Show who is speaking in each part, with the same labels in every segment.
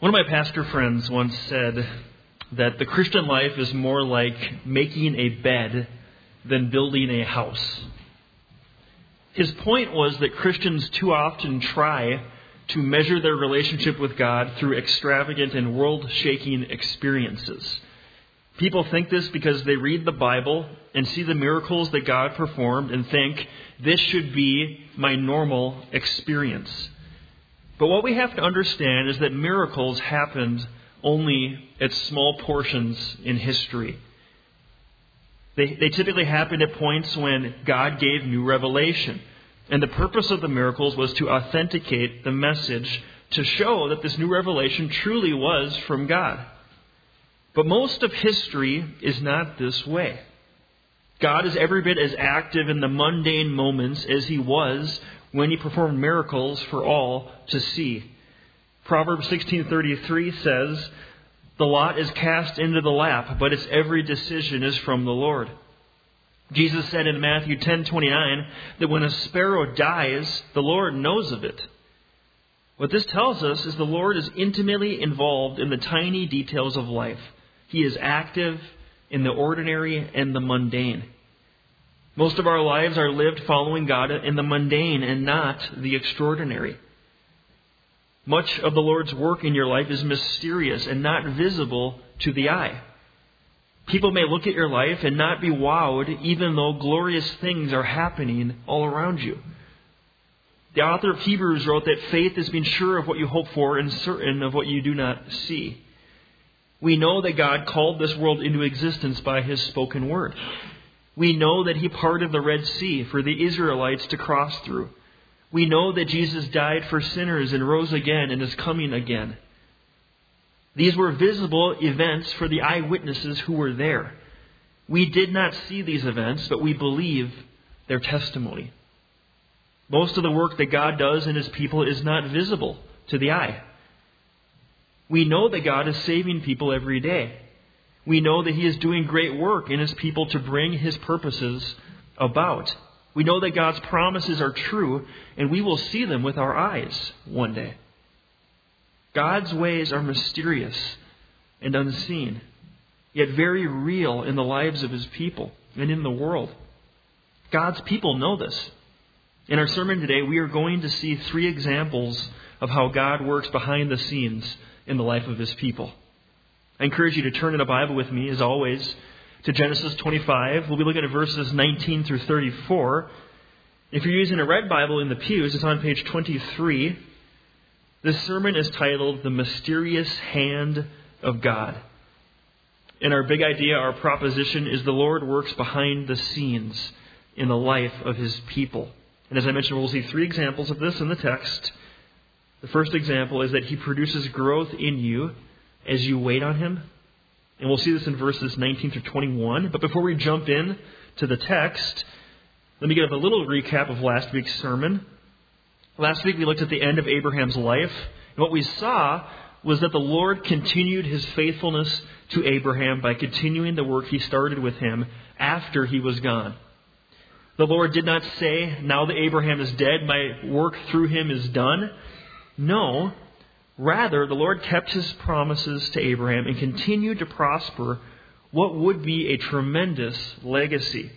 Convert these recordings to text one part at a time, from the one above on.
Speaker 1: One of my pastor friends once said that the Christian life is more like making a bed than building a house. His point was that Christians too often try to measure their relationship with God through extravagant and world-shaking experiences. People think this because they read the Bible and see the miracles that God performed and think, this should be my normal experience. But what we have to understand is that miracles happened only at small portions in history. They typically happened at points when God gave new revelation. And the purpose of the miracles was to authenticate the message, to show that this new revelation truly was from God. But most of history is not this way. God is every bit as active in the mundane moments as He was when He performed miracles for all to see. Proverbs 16:33 says, "The lot is cast into the lap, but its every decision is from the Lord." Jesus said in Matthew 10:29 that when a sparrow dies, the Lord knows of it. What this tells us is the Lord is intimately involved in the tiny details of life. He is active in the ordinary and the mundane. Most of our lives are lived following God in the mundane and not the extraordinary. Much of the Lord's work in your life is mysterious and not visible to the eye. People may look at your life and not be wowed, even though glorious things are happening all around you. The author of Hebrews wrote that faith is being sure of what you hope for and certain of what you do not see. We know that God called this world into existence by His spoken word. We know that He parted the Red Sea for the Israelites to cross through. We know that Jesus died for sinners and rose again and is coming again. These were visible events for the eyewitnesses who were there. We did not see these events, but we believe their testimony. Most of the work that God does in His people is not visible to the eye. We know that God is saving people every day. We know that He is doing great work in His people to bring His purposes about. We know that God's promises are true, and we will see them with our eyes one day. God's ways are mysterious and unseen, yet very real in the lives of His people and in the world. God's people know this. In our sermon today, we are going to see 3 examples of how God works behind the scenes in the life of His people. I encourage you to turn in a Bible with me, as always, to Genesis 25. We'll be looking at verses 19 through 34. If you're using a red Bible in the pews, it's on page 23. This sermon is titled, "The Mysterious Hand of God." And our big idea, our proposition, is the Lord works behind the scenes in the life of His people. And as I mentioned, we'll see 3 examples of this in the text. The first example is that He produces growth in you as you wait on Him. And we'll see this in verses 19 through 21. But before we jump in to the text, let me give a little recap of last week's sermon. Last week we looked at the end of Abraham's life. And what we saw was that the Lord continued His faithfulness to Abraham by continuing the work He started with him after he was gone. The Lord did not say, "Now that Abraham is dead, my work through him is done." No. Rather, the Lord kept His promises to Abraham and continued to prosper what would be a tremendous legacy.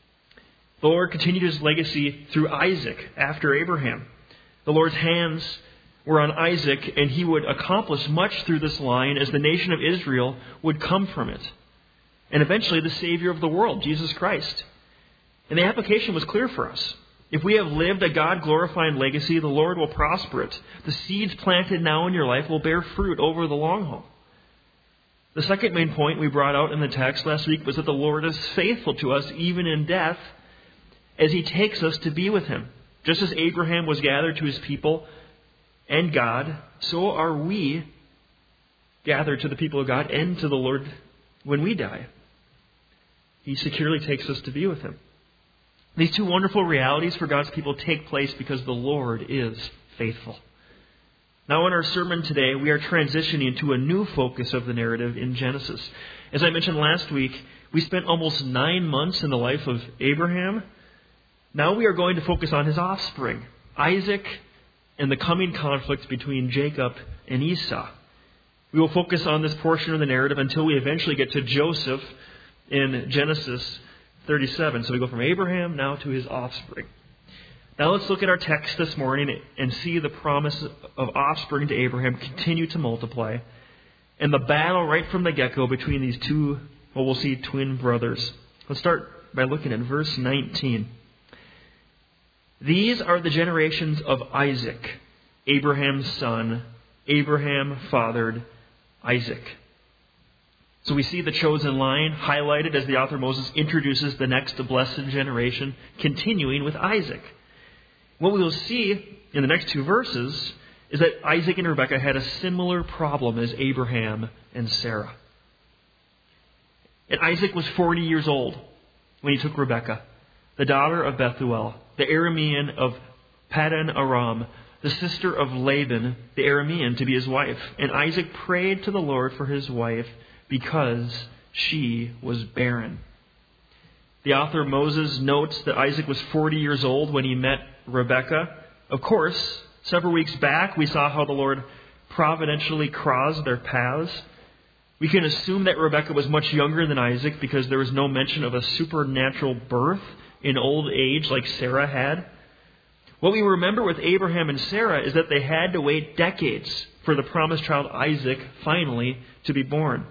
Speaker 1: The Lord continued His legacy through Isaac after Abraham. The Lord's hands were on Isaac, and He would accomplish much through this line as the nation of Israel would come from it. And eventually the Savior of the world, Jesus Christ. And the application was clear for us. If we have lived a God-glorifying legacy, the Lord will prosper it. The seeds planted now in your life will bear fruit over the long haul. The second main point we brought out in the text last week was that the Lord is faithful to us even in death as He takes us to be with Him. Just as Abraham was gathered to his people and God, so are we gathered to the people of God and to the Lord when we die. He securely takes us to be with Him. These 2 wonderful realities for God's people take place because the Lord is faithful. Now in our sermon today, we are transitioning to a new focus of the narrative in Genesis. As I mentioned last week, we spent almost 9 months in the life of Abraham. Now we are going to focus on his offspring, Isaac, and the coming conflict between Jacob and Esau. We will focus on this portion of the narrative until we eventually get to Joseph in Genesis 37. So we go from Abraham now to his offspring. Now let's look at our text this morning and see the promise of offspring to Abraham continue to multiply, and the battle right from the get-go between these two, well, we'll see, twin brothers. Let's start by looking at verse 19. These are the generations of Isaac, Abraham's son. Abraham fathered Isaac. So we see the chosen line highlighted as the author Moses introduces the next blessed generation, continuing with Isaac. What we will see in the next two verses is that Isaac and Rebekah had a similar problem as Abraham and Sarah. And Isaac was 40 years old when he took Rebekah, the daughter of Bethuel, the Aramean of Paddan Aram, the sister of Laban, the Aramean, to be his wife. And Isaac prayed to the Lord for his wife because she was barren. The author of Moses notes that Isaac was 40 years old when he met Rebekah. Of course, several weeks back, we saw how the Lord providentially crossed their paths. We can assume that Rebekah was much younger than Isaac because there was no mention of a supernatural birth in old age like Sarah had. What we remember with Abraham and Sarah is that they had to wait decades for the promised child Isaac finally to be born.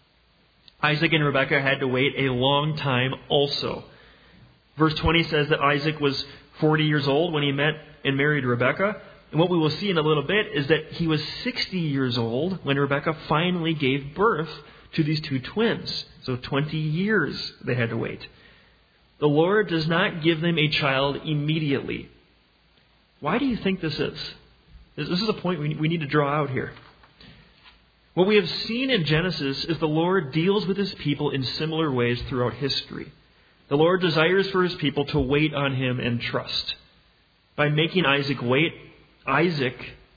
Speaker 1: Isaac and Rebekah had to wait a long time also. Verse 20 says that Isaac was 40 years old when he met and married Rebekah. And what we will see in a little bit is that he was 60 years old when Rebekah finally gave birth to these two twins. So 20 years they had to wait. The Lord does not give them a child immediately. Why do you think this is? This is a point we need to draw out here. What we have seen in Genesis is the Lord deals with his people in similar ways throughout history. The Lord desires for his people to wait on him and trust. By making Isaac wait, Isaac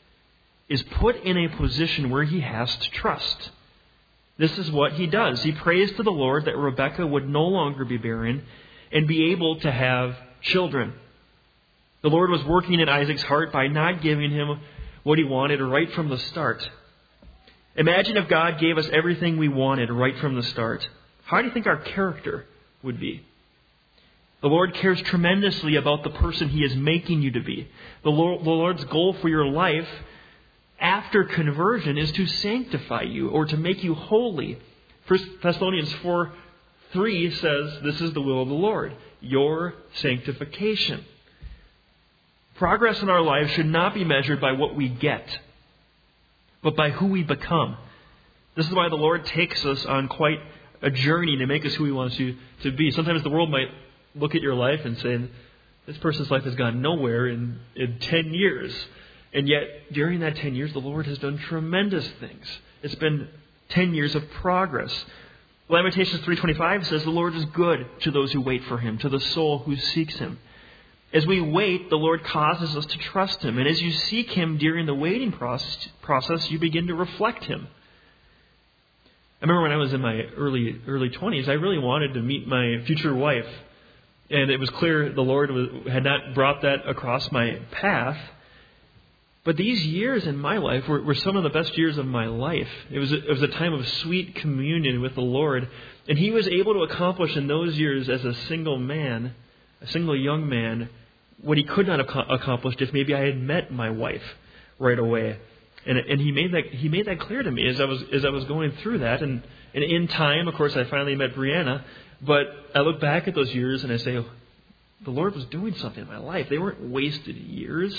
Speaker 1: is put in a position where he has to trust. This is what he does. He prays to the Lord that Rebekah would no longer be barren and be able to have children. The Lord was working in Isaac's heart by not giving him what he wanted right from the start. Imagine if God gave us everything we wanted right from the start. How do you think our character would be? The Lord cares tremendously about the person he is making you to be. The Lord's goal for your life after conversion is to sanctify you or to make you holy. 1 Thessalonians 4:3 says, this is the will of the Lord, your sanctification. Progress in our lives should not be measured by what we get, but by who we become. This is why the Lord takes us on quite a journey to make us who he wants you to be. Sometimes the world might look at your life and say, this person's life has gone nowhere in 10 years. And yet, during that 10 years, the Lord has done tremendous things. It's been 10 years of progress. Lamentations 3:25 says, the Lord is good to those who wait for him, to the soul who seeks him. As we wait, the Lord causes us to trust him. And as you seek him during the waiting process, you begin to reflect him. I remember when I was in my early 20s, I really wanted to meet my future wife. And it was clear the Lord had not brought that across my path. But these years in my life were some of the best years of my life. It was a time of sweet communion with the Lord. And he was able to accomplish in those years as a single young man, what he could not have accomplished if maybe I had met my wife right away. And he made that clear to me as I was going through that. And in time, of course, I finally met Brianna. But I look back at those years and I say, oh, the Lord was doing something in my life. They weren't wasted years.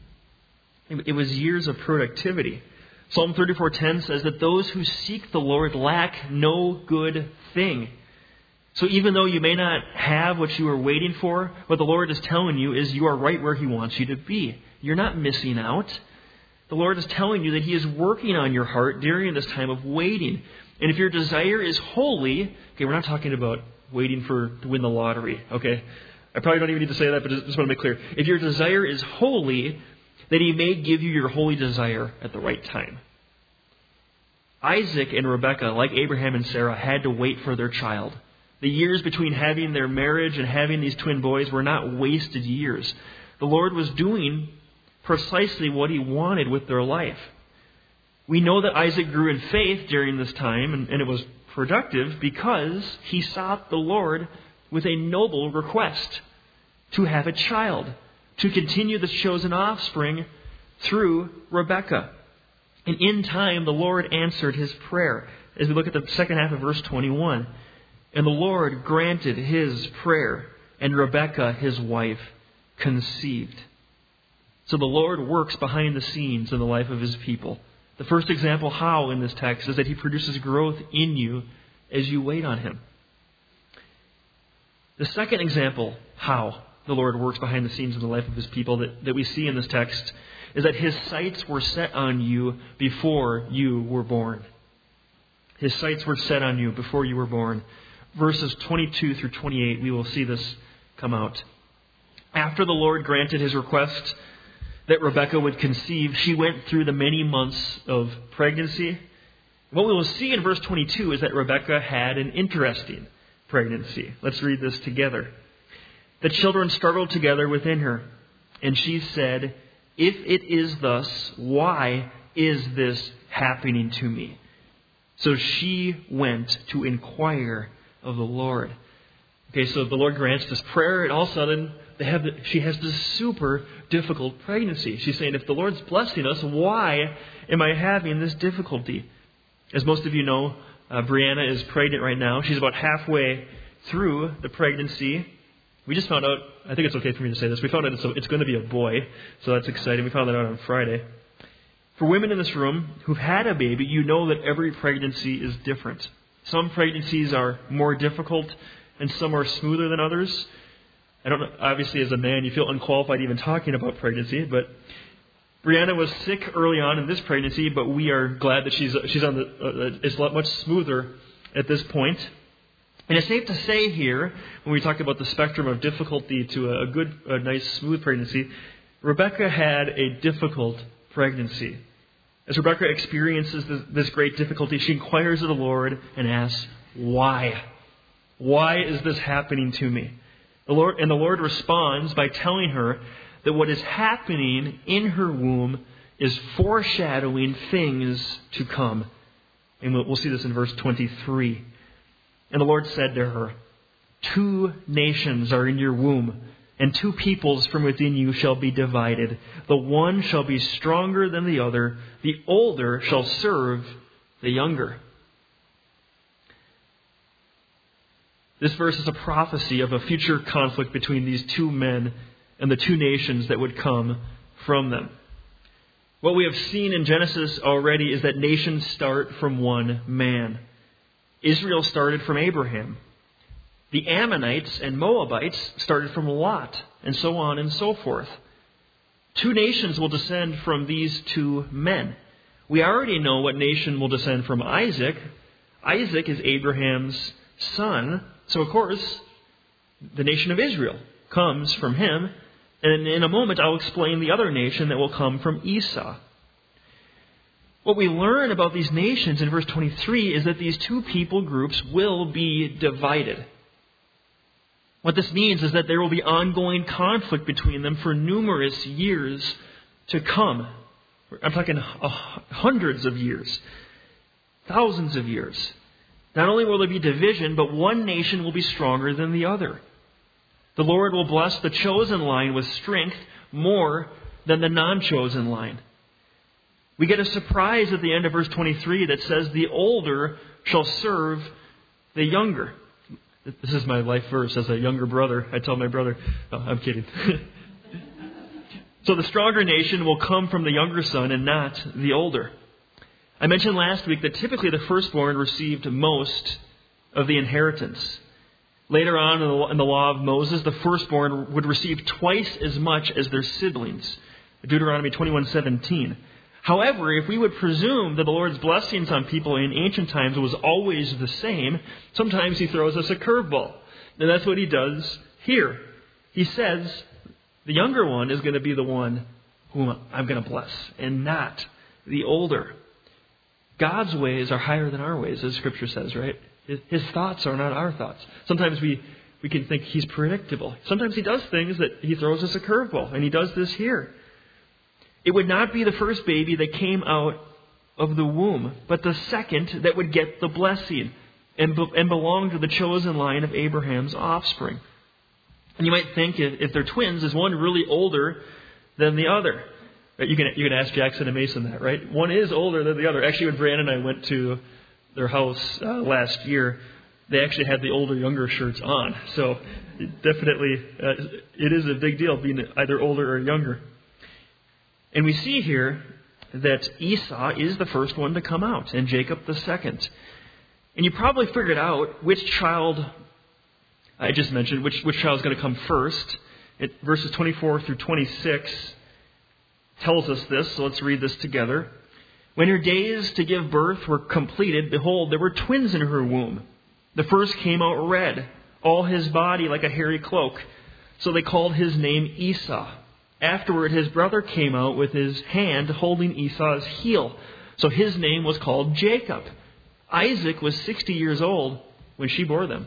Speaker 1: It was years of productivity. Psalm 34:10 says that those who seek the Lord lack no good thing. So even though you may not have what you are waiting for, what the Lord is telling you is you are right where he wants you to be. You're not missing out. The Lord is telling you that he is working on your heart during this time of waiting. And if your desire is holy, okay, we're not talking about waiting to win the lottery, okay? I probably don't even need to say that, but just want to make clear. If your desire is holy, then he may give you your holy desire at the right time. Isaac and Rebekah, like Abraham and Sarah, had to wait for their child. The years between having their marriage and having these twin boys were not wasted years. The Lord was doing precisely what he wanted with their life. We know that Isaac grew in faith during this time, and it was productive because he sought the Lord with a noble request to have a child, to continue the chosen offspring through Rebekah. And in time, the Lord answered his prayer. As we look at the second half of verse 21, and the Lord granted his prayer, and Rebekah, his wife, conceived. So the Lord works behind the scenes in the life of his people. The first example how in this text is that he produces growth in you as you wait on him. The second example how the Lord works behind the scenes in the life of his people that we see in this text is that his sights were set on you before you were born. His sights were set on you before you were born. Verses 22 through 28, we will see this come out. After the Lord granted his request that Rebekah would conceive, she went through the many months of pregnancy. What we will see in verse 22 is that Rebekah had an interesting pregnancy. Let's read this together. The children struggled together within her, and she said, "If it is thus, why is this happening to me?" So she went to inquire of the Lord. Okay, so the Lord grants this prayer, and all of a sudden she has this super difficult pregnancy. She's saying, if the Lord's blessing us, why am I having this difficulty? As most of you know, Brianna is pregnant right now. She's about halfway through the pregnancy. We just found out, I think it's okay for me to say this, we found out it's going to be a boy, so that's exciting. We found that out on Friday. For women in this room who've had a baby, you know that every pregnancy is different. Some pregnancies are more difficult and some are smoother than others. I don't know, obviously as a man you feel unqualified even talking about pregnancy, but Brianna was sick early on in this pregnancy, but we are glad that she's on it's much smoother at this point. And it's safe to say here, when we talk about the spectrum of difficulty to a nice, smooth pregnancy, Rebekah had a difficult pregnancy. As Rebekah experiences this great difficulty, she inquires of the Lord and asks, "Why? Why is this happening to me?" The Lord responds by telling her that what is happening in her womb is foreshadowing things to come. And we'll see this in verse 23. And the Lord said to her, "2 nations are in your womb, and 2 peoples from within you shall be divided. The one shall be stronger than the other. The older shall serve the younger." This verse is a prophecy of a future conflict between these 2 men and the 2 nations that would come from them. What we have seen in Genesis already is that nations start from one man. Israel started from Abraham. The Ammonites and Moabites started from Lot, and so on and so forth. 2 nations will descend from these 2 men. We already know what nation will descend from Isaac. Isaac is Abraham's son, so of course, the nation of Israel comes from him. And in a moment, I'll explain the other nation that will come from Esau. What we learn about these nations in verse 23 is that these 2 people groups will be divided. What this means is that there will be ongoing conflict between them for numerous years to come. I'm talking hundreds of years, thousands of years. Not only will there be division, but one nation will be stronger than the other. The Lord will bless the chosen line with strength more than the non-chosen line. We get a surprise at the end of verse 23 that says, "The older shall serve the younger." This is my life verse as a younger brother. I tell my brother, oh, I'm kidding. So the stronger nation will come from the younger son and not the older. I mentioned last week that typically the firstborn received most of the inheritance. Later on in the law of Moses, the firstborn would receive twice as much as their siblings. Deuteronomy 21:17. However, if we would presume that the Lord's blessings on people in ancient times was always the same, sometimes he throws us a curveball. And that's what he does here. He says, the younger one is going to be the one whom I'm going to bless, and not the older. God's ways are higher than our ways, as Scripture says, right? His thoughts are not our thoughts. Sometimes we can think he's predictable. Sometimes he does things that he throws us a curveball, and he does this here. It would not be the first baby that came out of the womb, but the second that would get the blessing and belong to the chosen line of Abraham's offspring. And you might think if they're twins, is one really older than the other? Right? You can ask Jackson and Mason that, right? One is older than the other. Actually, when Brandon and I went to their house last year, they actually had the older, younger shirts on. So definitely, it is a big deal being either older or younger. And we see here that Esau is the first one to come out, and Jacob the second. And you probably figured out which child I just mentioned, which child is going to come first. Verses 24 through 26 tells us this, so let's read this together. When her days to give birth were completed, behold, there were twins in her womb. The first came out red, all his body like a hairy cloak. So they called his name Esau. Afterward, his brother came out with his hand holding Esau's heel. So his name was called Jacob. Isaac was 60 years old when she bore them.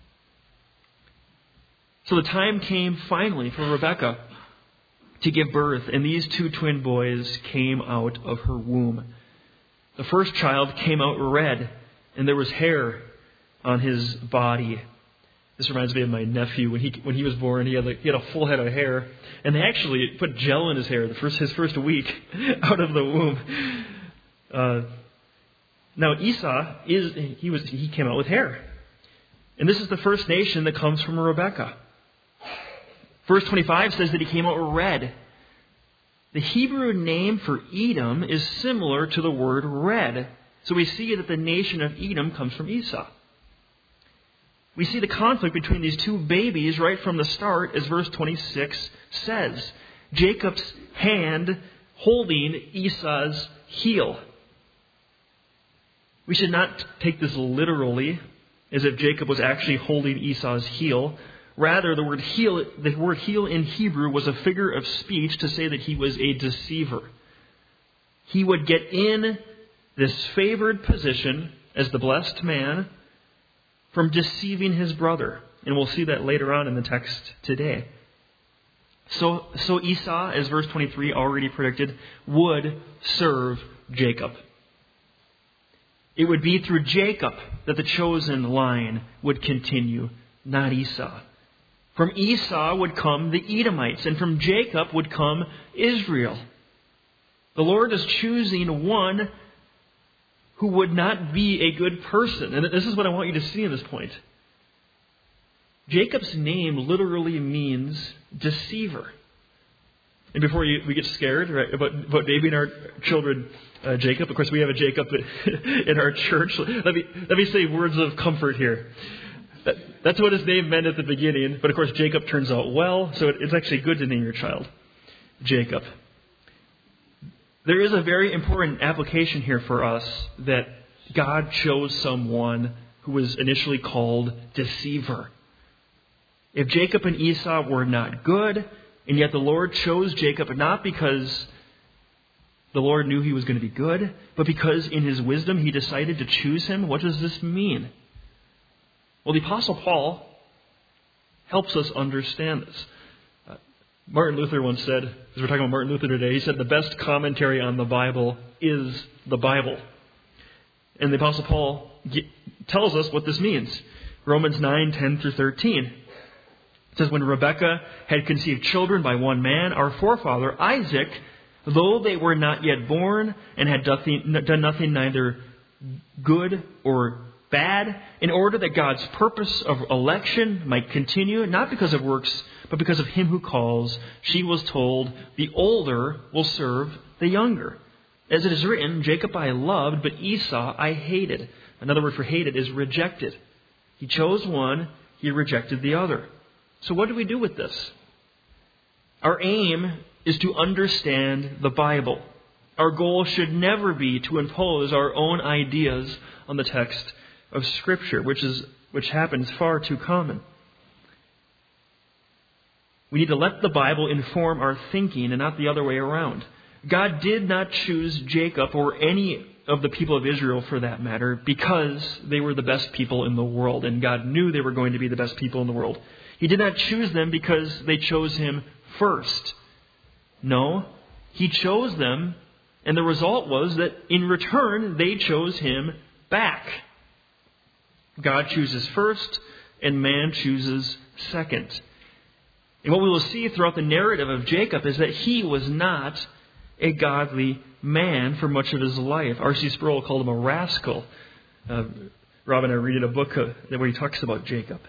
Speaker 1: So the time came finally for Rebekah to give birth, and these two twin boys came out of her womb. The first child came out red, and there was hair on his body. This reminds me of my nephew. When he was born, he had a full head of hair, and they actually put gel in his hair his first week out of the womb. Now Esau he came out with hair, and this is the first nation that comes from Rebekah. Verse 25 says that he came out red. The Hebrew name for Edom is similar to the word red. So we see that the nation of Edom comes from Esau. We see the conflict between these two babies right from the start, as verse 26 says. Jacob's hand holding Esau's heel. We should not take this literally, as if Jacob was actually holding Esau's heel. Rather, the word heel in Hebrew was a figure of speech to say that he was a deceiver. He would get in this favored position as the blessed man from deceiving his brother. And we'll see that later on in the text today. So Esau, as verse 23 already predicted, would serve Jacob. It would be through Jacob that the chosen line would continue, not Esau. From Esau would come the Edomites, and from Jacob would come Israel. The Lord is choosing one who would not be a good person. And this is what I want you to see in this point. Jacob's name literally means deceiver. And before we get scared, right, about naming our children Jacob, of course we have a Jacob in our church. Let me say words of comfort here. That's what his name meant at the beginning. But of course, Jacob turns out well. So it's actually good to name your child Jacob. There is a very important application here for us that God chose someone who was initially called deceiver. If Jacob and Esau were not good, and yet the Lord chose Jacob not because the Lord knew he was going to be good, but because in his wisdom he decided to choose him, what does this mean? Well, the Apostle Paul helps us understand this. Martin Luther once said, as we're talking about Martin Luther today, he said the best commentary on the Bible is the Bible. And the Apostle Paul tells us what this means. Romans 9:10 through 13. It says, when Rebekah had conceived children by one man, our forefather Isaac, though they were not yet born and had done nothing neither good or bad, in order that God's purpose of election might continue, not because of works, but because of him who calls, she was told, the older will serve the younger. As it is written, Jacob I loved, but Esau I hated. Another word for hated is rejected. He chose one, he rejected the other. So what do we do with this? Our aim is to understand the Bible. Our goal should never be to impose our own ideas on the text of Scripture, which happens far too common. We need to let the Bible inform our thinking and not the other way around. God did not choose Jacob or any of the people of Israel for that matter because they were the best people in the world, and God knew they were going to be the best people in the world. He did not choose them because they chose him first. No, he chose them And the result was that in return, they chose him back. God chooses first, and man chooses second. And what we will see throughout the narrative of Jacob is that he was not a godly man for much of his life. R.C. Sproul called him a rascal. Rob and I read in a book where he talks about Jacob.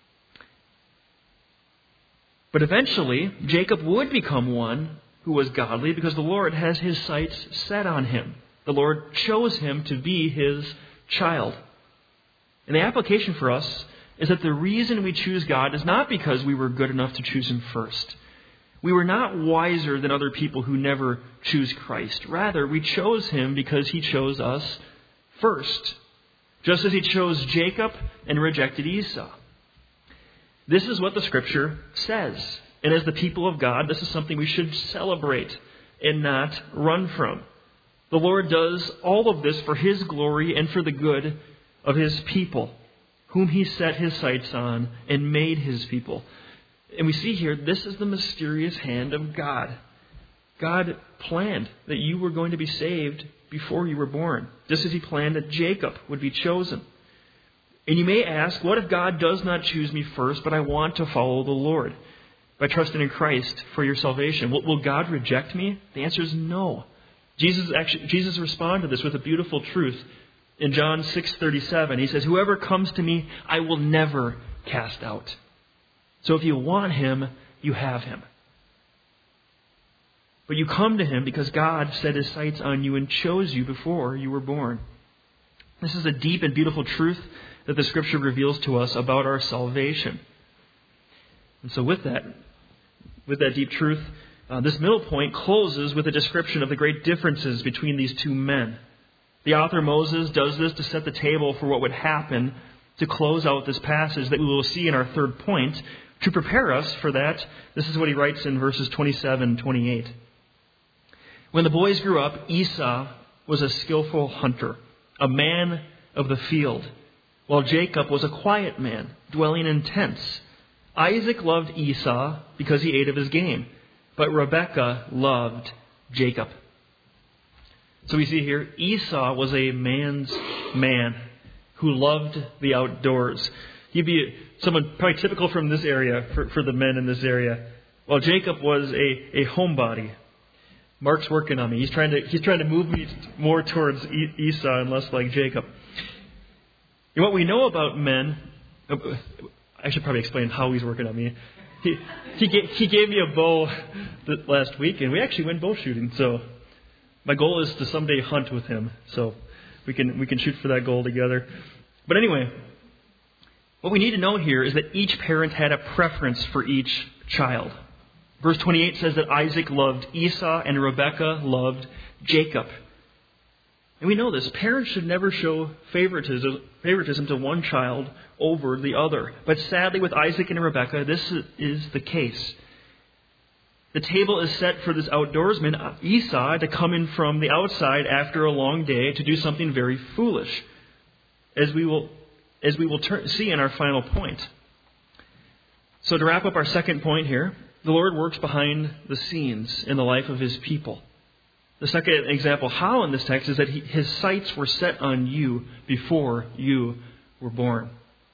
Speaker 1: But eventually, Jacob would become one who was godly because the Lord has his sights set on him. The Lord chose him to be his child. And the application for us is that the reason we choose God is not because we were good enough to choose him first. We were not wiser than other people who never choose Christ. Rather, we chose him because he chose us first, just as he chose Jacob and rejected Esau. This is what the Scripture says. And as the people of God, this is something we should celebrate and not run from. The Lord does all of this for his glory and for the good of his people, whom he set his sights on and made his people. And we see here, this is the mysterious hand of God. God planned that you were going to be saved before you were born, just as he planned that Jacob would be chosen. And you may ask, what if God does not choose me first, but I want to follow the Lord by trusting in Christ for your salvation? Will God reject me? The answer is no. Jesus responded to this with a beautiful truth. In John 6:37, he says, whoever comes to me, I will never cast out. So if you want him, you have him. But you come to him because God set his sights on you and chose you before you were born. This is a deep and beautiful truth that the Scripture reveals to us about our salvation. And so with that deep truth, this middle point closes with a description of the great differences between these two men. The author Moses does this to set the table for what would happen to close out this passage that we will see in our third point. To prepare us for that, this is what he writes in verses 27 and 28. When the boys grew up, Esau was a skillful hunter, a man of the field, while Jacob was a quiet man, dwelling in tents. Isaac loved Esau because he ate of his game, but Rebekah loved Jacob. So we see here, Esau was a man's man who loved the outdoors. He'd be someone probably typical from this area, for the men in this area. While Jacob was a homebody. Mark's working on me. He's trying to move me more towards Esau and less like Jacob. And what we know about men, I should probably explain how he's working on me. He gave me a bow last week, and we actually went bow shooting. So my goal is to someday hunt with him. So we can shoot for that goal together. But anyway, what we need to know here is that each parent had a preference for each child. Verse 28 says that Isaac loved Esau and Rebekah loved Jacob. And we know this. Parents should never show favoritism to one child over the other. But sadly, with Isaac and Rebekah, this is the case. The table is set for this outdoorsman, Esau, to come in from the outside after a long day to do something very foolish, as we will see in our final point. So to wrap up our second point here, the Lord works behind the scenes in the life of his people. The second example, how in this text, is that his sights were set on you before you were born.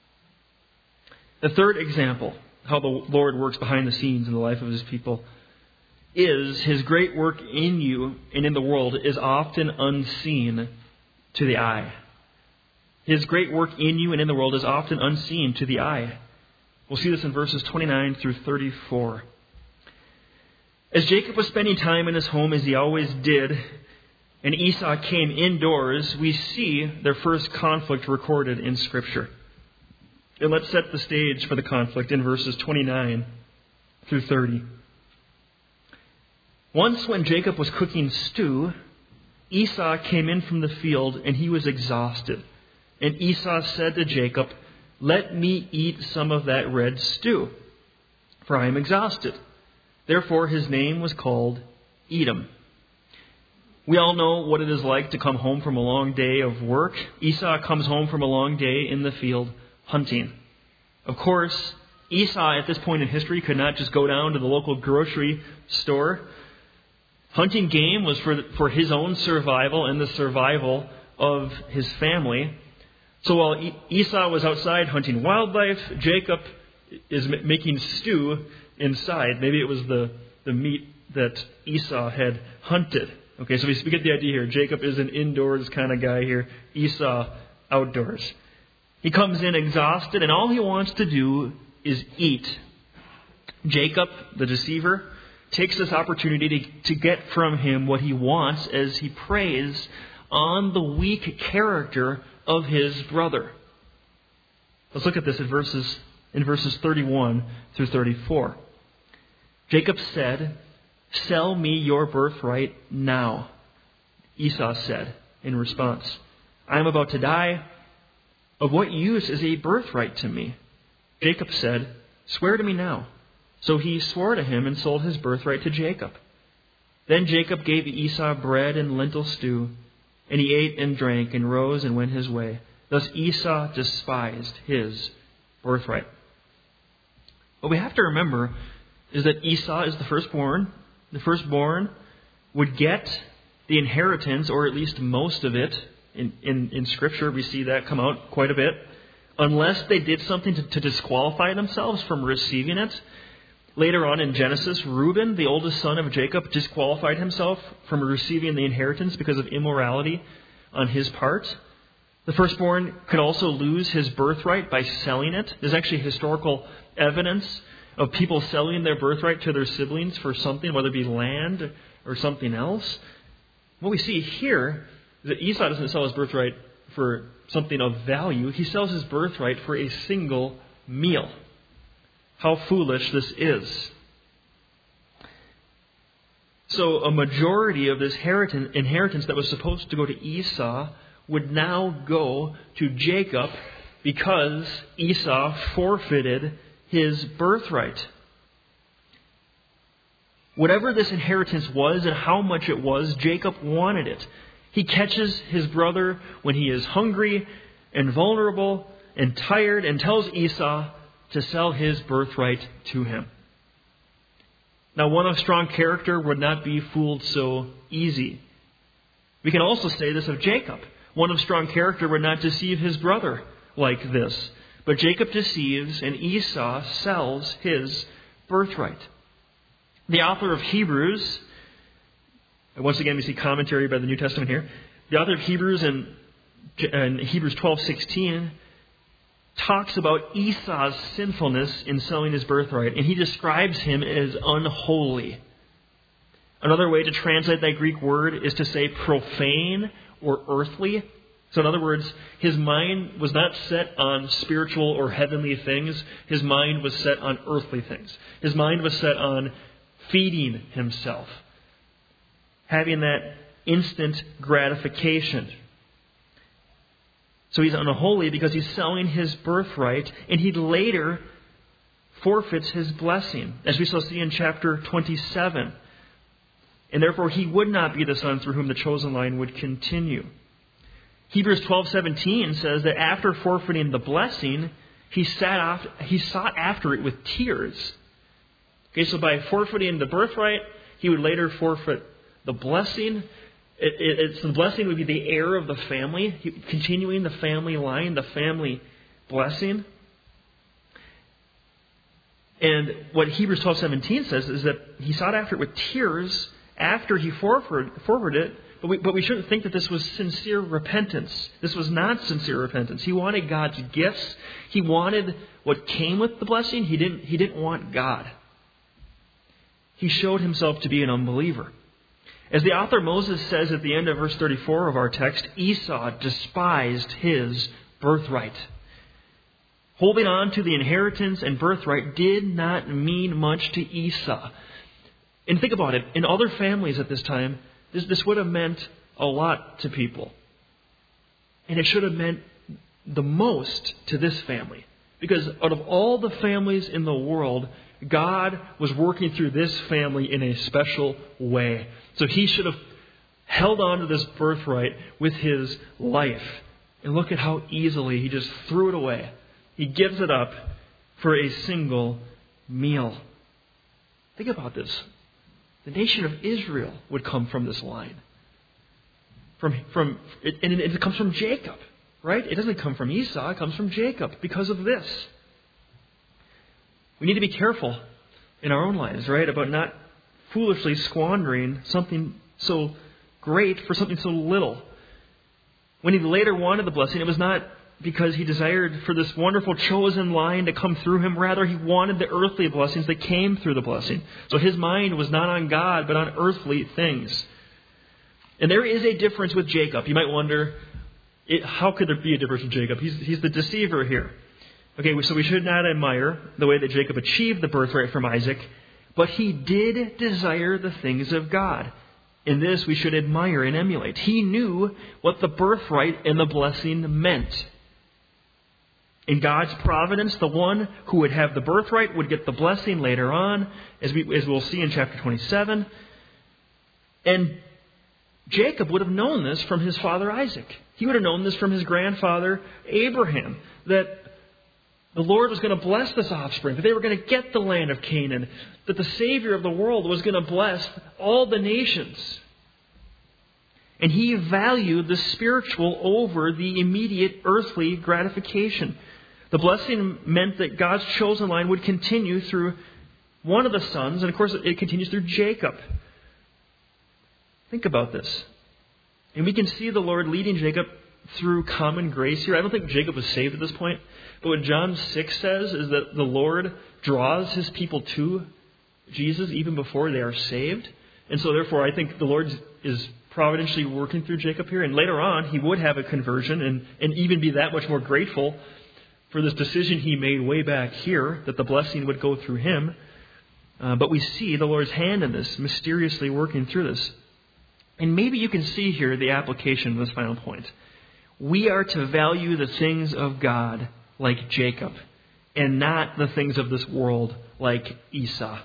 Speaker 1: The third example, how the Lord works behind the scenes in the life of his people, is his great work in you and in the world is often unseen to the eye. His great work in you and in the world is often unseen to the eye. We'll see this in verses 29 through 34. As Jacob was spending time in his home as he always did, and Esau came indoors, we see their first conflict recorded in Scripture. And let's set the stage for the conflict in verses 29 through 30. Once when Jacob was cooking stew, Esau came in from the field and he was exhausted. And Esau said to Jacob, "Let me eat some of that red stew, for I am exhausted." Therefore his name was called Edom. We all know what it is like to come home from a long day of work. Esau comes home from a long day in the field hunting. Of course, Esau at this point in history could not just go down to the local grocery store, Hunting game was for his own survival and the survival of his family. So while Esau was outside hunting wildlife, Jacob is making stew inside. Maybe it was the meat that Esau had hunted. Okay, so we get the idea here. Jacob is an indoors kind of guy here. Esau, outdoors. He comes in exhausted, and all he wants to do is eat. Jacob, the deceiver, takes this opportunity to get from him what he wants as he preys on the weak character of his brother. Let's look at this in verses 31 through 34. Jacob said, "Sell me your birthright now." Esau said in response, "I am about to die. Of what use is a birthright to me?" Jacob said, "Swear to me now." So he swore to him and sold his birthright to Jacob. Then Jacob gave Esau bread and lentil stew, and he ate and drank and rose and went his way. Thus Esau despised his birthright. What we have to remember is that Esau is the firstborn. The firstborn would get the inheritance, or at least most of it. In Scripture, we see that come out quite a bit. Unless they did something to disqualify themselves from receiving it. Later on in Genesis, Reuben, the oldest son of Jacob, disqualified himself from receiving the inheritance because of immorality on his part. The firstborn could also lose his birthright by selling it. There's actually historical evidence of people selling their birthright to their siblings for something, whether it be land or something else. What we see here is that Esau doesn't sell his birthright for something of value. He sells his birthright for a single meal. How foolish this is. So a majority of this inheritance that was supposed to go to Esau would now go to Jacob because Esau forfeited his birthright. Whatever this inheritance was and how much it was, Jacob wanted it. He catches his brother when he is hungry and vulnerable and tired and tells Esau to sell his birthright to him. Now, one of strong character would not be fooled so easy. We can also say this of Jacob. One of strong character would not deceive his brother like this. But Jacob deceives and Esau sells his birthright. The author of Hebrews, once again we see commentary by the New Testament here. The author of Hebrews in Hebrews 12:16 talks about Esau's sinfulness in selling his birthright, and he describes him as unholy. Another way to translate that Greek word is to say profane or earthly. So in other words, his mind was not set on spiritual or heavenly things. His mind was set on earthly things. His mind was set on feeding himself, having that instant gratification. So he's unholy because he's selling his birthright, and he later forfeits his blessing, as we shall see in chapter 27. And therefore he would not be the son through whom the chosen line would continue. Hebrews 12:17 says that after forfeiting the blessing, he sought after it with tears. Okay, so by forfeiting the birthright, he would later forfeit the blessing. The blessing would be the heir of the family, continuing the family line, the family blessing. And what Hebrews 12:17 says is that he sought after it with tears after he forfeited it, but we shouldn't think that this was sincere repentance. This was not sincere repentance. He wanted God's gifts. He wanted what came with the blessing. He didn't want God. He showed himself to be an unbeliever. As the author Moses says at the end of verse 34 of our text, Esau despised his birthright. Holding on to the inheritance and birthright did not mean much to Esau. And think about it. In other families at this time, this would have meant a lot to people. And it should have meant the most to this family. Because out of all the families in the world, God was working through this family in a special way. So he should have held on to this birthright with his life. And look at how easily he just threw it away. He gives it up for a single meal. Think about this. The nation of Israel would come from this line. And it comes from Jacob, right? It doesn't come from Esau. It comes from Jacob because of this. We need to be careful in our own lives, right, about not foolishly squandering something so great for something so little. When he later wanted the blessing, it was not because he desired for this wonderful chosen line to come through him. Rather, he wanted the earthly blessings that came through the blessing. So his mind was not on God, but on earthly things. And there is a difference with Jacob. You might wonder, how could there be a difference with Jacob? He's the deceiver here. Okay, so we should not admire the way that Jacob achieved the birthright from Isaac, but he did desire the things of God. In this we should admire and emulate. He knew what the birthright and the blessing meant. In God's providence, the one who would have the birthright would get the blessing later on, as we'll see in chapter 27. And Jacob would have known this from his father Isaac. He would have known this from his grandfather Abraham, that the Lord was going to bless this offspring, that they were going to get the land of Canaan, that the Savior of the world was going to bless all the nations. And he valued the spiritual over the immediate earthly gratification. The blessing meant that God's chosen line would continue through one of the sons, and of course it continues through Jacob. Think about this. And we can see the Lord leading Jacob through common grace here. I don't think Jacob was saved at this point. But what John 6 says is that the Lord draws his people to Jesus even before they are saved. And so therefore I think the Lord is providentially working through Jacob here. And later on he would have a conversion and even be that much more grateful for this decision he made way back here, that the blessing would go through him. But we see the Lord's hand in this, mysteriously working through this. And maybe you can see here the application of this final point. We are to value the things of God like Jacob, and not the things of this world like Esau.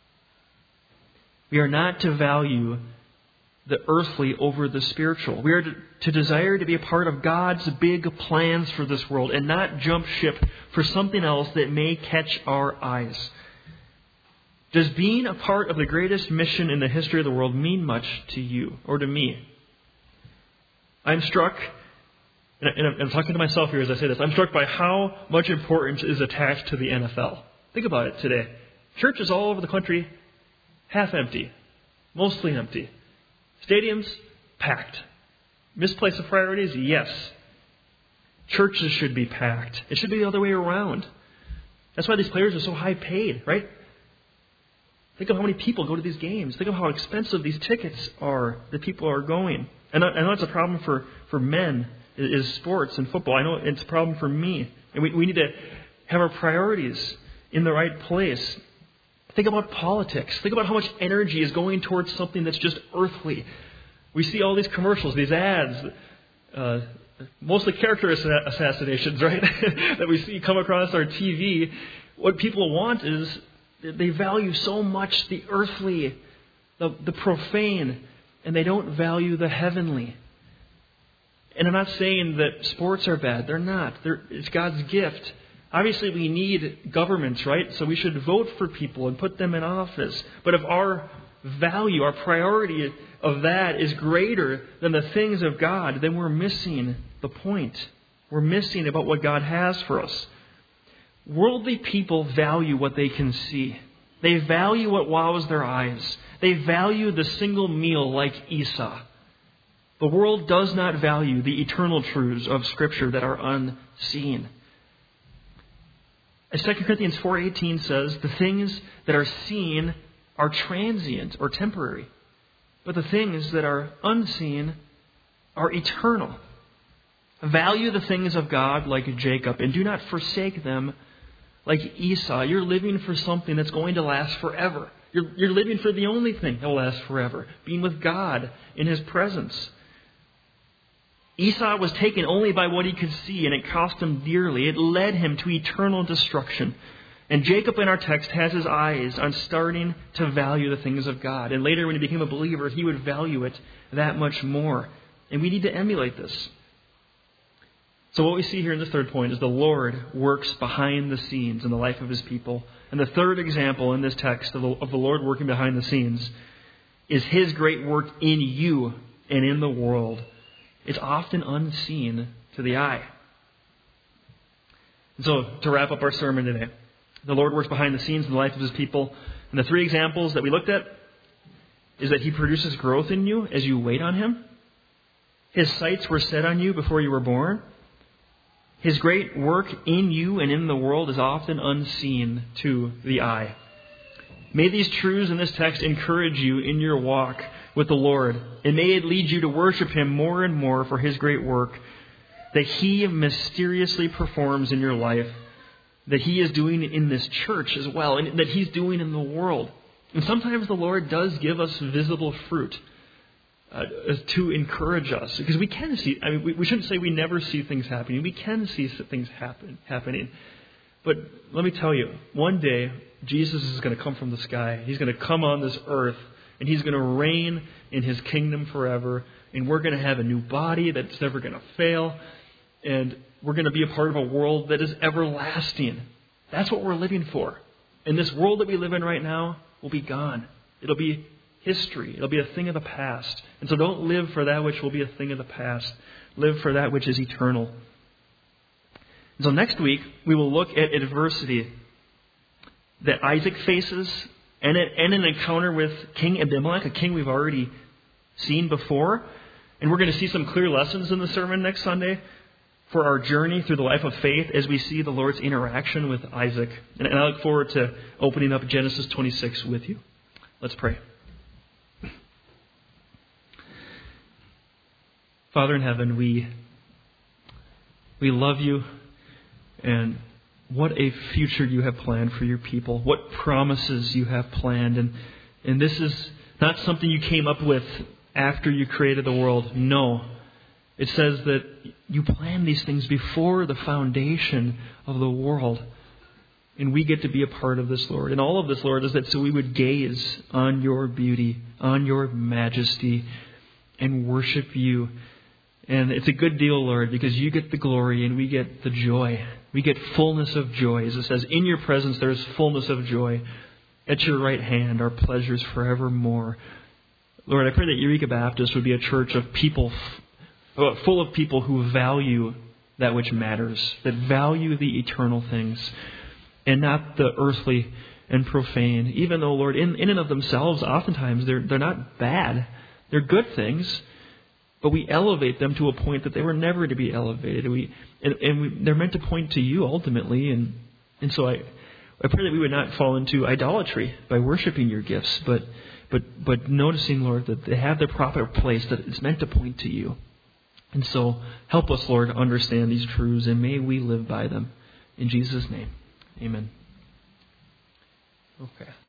Speaker 1: We are not to value the earthly over the spiritual. We are to desire to be a part of God's big plans for this world and not jump ship for something else that may catch our eyes. Does being a part of the greatest mission in the history of the world mean much to you or to me? I'm struck, and I'm talking to myself here as I say this, I'm struck by how much importance is attached to the NFL. Think about it today. Churches all over the country, half empty, mostly empty. Stadiums, packed. Misplaced of priorities? Yes. Churches should be packed. It should be the other way around. That's why these players are so high paid, right? Think of how many people go to these games. Think of how expensive these tickets are that people are going. And I know it's a problem for men, is sports and football. I know it's a problem for me. And we need to have our priorities in the right place. Think about politics. Think about how much energy is going towards something that's just earthly. We see all these commercials, these ads, mostly character assassinations, right? that we see come across our TV. What people want is they value so much the earthly, the profane, and they don't value the heavenly. And I'm not saying that sports are bad. They're not. It's God's gift. Obviously, we need governments, right? So we should vote for people and put them in office. But if our value, our priority of that is greater than the things of God, then we're missing the point. We're missing about what God has for us. Worldly people value what they can see. They value what wows their eyes. They value the single meal like Esau. The world does not value the eternal truths of Scripture that are unseen. As 2 Corinthians 4:18 says, the things that are seen are transient or temporary, but the things that are unseen are eternal. Value the things of God like Jacob, and do not forsake them like Esau. You're living for something that's going to last forever. You're living for the only thing that will last forever, being with God in His presence. Esau was taken only by what he could see, and it cost him dearly. It led him to eternal destruction. And Jacob in our text has his eyes on starting to value the things of God. And later when he became a believer, he would value it that much more. And we need to emulate this. So what we see here in the third point is the Lord works behind the scenes in the life of His people. And the third example in this text of the Lord working behind the scenes is His great work in you and in the world. It's often unseen to the eye. And so, to wrap up our sermon today, the Lord works behind the scenes in the life of His people. And the 3 examples that we looked at is that He produces growth in you as you wait on Him. His sights were set on you before you were born. His great work in you and in the world is often unseen to the eye. May these truths in this text encourage you in your walk with the Lord, and may it lead you to worship Him more and more for His great work that He mysteriously performs in your life, that He is doing in this church as well, and that He's doing in the world. And sometimes the Lord does give us visible fruit to encourage us, because we can see. I mean, we shouldn't say we never see things happening. We can see things happening. But let me tell you, one day Jesus is going to come from the sky. He's going to come on this earth, and He's going to reign in His kingdom forever. And we're going to have a new body that's never going to fail. And we're going to be a part of a world that is everlasting. That's what we're living for. And this world that we live in right now will be gone. It'll be history. It'll be a thing of the past. And so don't live for that which will be a thing of the past. Live for that which is eternal. And so next week, we will look at adversity that Isaac faces and an encounter with King Abimelech, a king we've already seen before. And we're going to see some clear lessons in the sermon next Sunday for our journey through the life of faith as we see the Lord's interaction with Isaac. And I look forward to opening up Genesis 26 with you. Let's pray. Father in heaven, we love you, and what a future you have planned for your people. What promises you have planned. And this is not something you came up with after you created the world. No. It says that you planned these things before the foundation of the world. And we get to be a part of this, Lord. And all of this, Lord, is that so we would gaze on your beauty, on your majesty, and worship you. And it's a good deal, Lord, because you get the glory and we get the joy. We get fullness of joy. As it says, in your presence there is fullness of joy. At your right hand are pleasures forevermore. Lord, I pray that Eureka Baptist would be a church of people, full of people who value that which matters, that value the eternal things, and not the earthly and profane. Even though, Lord, in and of themselves, oftentimes they're not bad. They're good things. But we elevate them to a point that they were never to be elevated. They're meant to point to you ultimately. And so I pray that we would not fall into idolatry by worshiping your gifts, but noticing, Lord, that they have their proper place, that it's meant to point to you. And so help us, Lord, understand these truths, and may we live by them. In Jesus' name, amen. Okay.